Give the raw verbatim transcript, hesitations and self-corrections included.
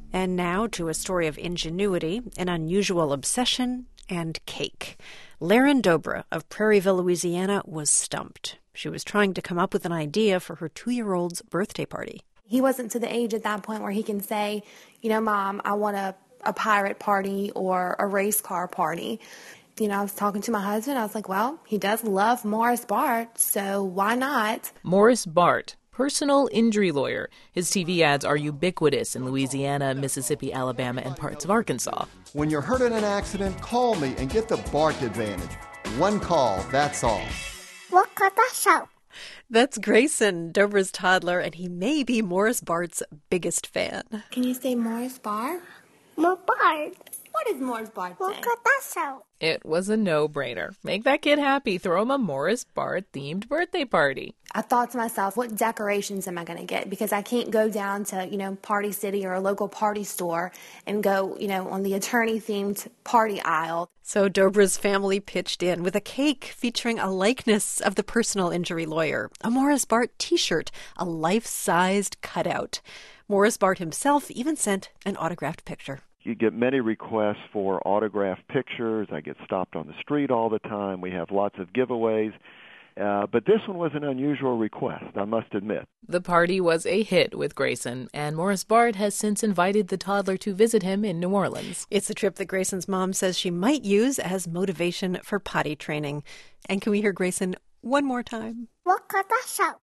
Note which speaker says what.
Speaker 1: And now to a story of ingenuity, an unusual obsession, and cake. Laren Dobra of Prairieville, Louisiana, was stumped. She was trying to come up with an idea for her two-year-old's birthday party.
Speaker 2: He wasn't to the age at that point where he can say, you know, Mom, I want a, a pirate party or a race car party. You know, I was talking to my husband. I was like, well, he does love Morris Bart, so why not?
Speaker 3: Morris Bart, personal injury lawyer. His T V ads are ubiquitous in Louisiana, Mississippi, Alabama, and parts of Arkansas.
Speaker 4: When you're hurt in an accident, call me and get the Bart advantage. One call, that's all.
Speaker 5: Look at that show.
Speaker 1: That's Grayson, Dobra's toddler, and he may be Morris Bart's biggest fan.
Speaker 2: Can you say Morris Bart?
Speaker 5: More Bart.
Speaker 2: What does Morris Bart say?
Speaker 5: Look at that show.
Speaker 3: It was a no-brainer. Make that kid happy. Throw him a Morris Bart-themed birthday party.
Speaker 2: I thought to myself, what decorations am I going to get? Because I can't go down to, you know, Party City or a local party store and go, you know, on the attorney-themed party aisle.
Speaker 1: So Dobra's family pitched in with a cake featuring a likeness of the personal injury lawyer, a Morris Bart t-shirt, a life-sized cutout. Morris Bart himself even sent an autographed picture.
Speaker 6: You get many requests for autographed pictures. I get stopped on the street all the time. We have lots of giveaways. Uh, but this one was an unusual request, I must admit.
Speaker 3: The party was a hit with Grayson, and Morris Bart has since invited the toddler to visit him in New Orleans.
Speaker 1: It's a trip that Grayson's mom says she might use as motivation for potty training. And can we hear Grayson one more time?
Speaker 5: Look at that show.